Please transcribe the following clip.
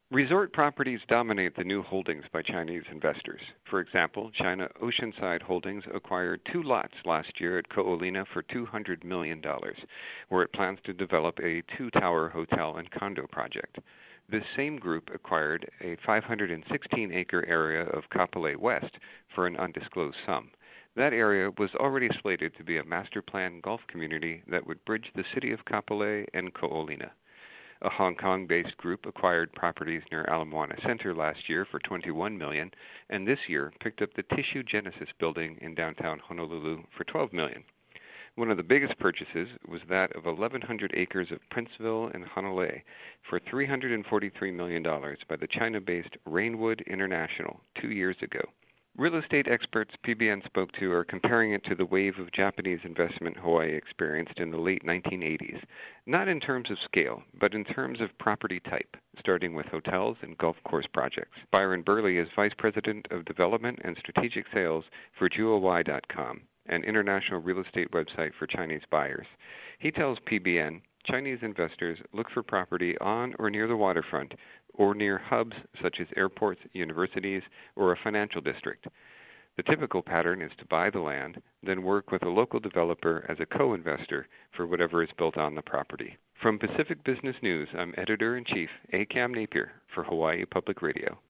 Resort properties dominate the new holdings by Chinese investors. For example, China Oceanside Holdings acquired 2 lots last year at Ko'olina for $200 million, where it plans to develop a 2-tower hotel and condo project. This same group acquired a 516-acre area of Kapolei West for an undisclosed sum. That area was already slated to be a master plan golf community that would bridge the city of Kapolei and Ko'olina. A Hong Kong-based group acquired properties near Ala Moana Center last year for $21 million, and this year picked up the Tissue Genesis building in downtown Honolulu for $12 million. One of the biggest purchases was that of 1,100 acres of Princeville and Honolulu for $343 million by the China-based Rainwood International 2 years ago. Real estate experts PBN spoke to are comparing it to the wave of Japanese investment Hawaii experienced in the late 1980s, not in terms of scale, but in terms of property type, starting with hotels and golf course projects. Byron Burley is Vice President of Development and Strategic Sales for JewelY.com, an international real estate website for Chinese buyers. He tells PBN Chinese investors look for property on or near the waterfront or near hubs such as airports, universities, or a financial district. The typical pattern is to buy the land, then work with a local developer as a co-investor for whatever is built on the property. From Pacific Business News, I'm Editor-in-Chief A. Cam Napier for Hawaii Public Radio.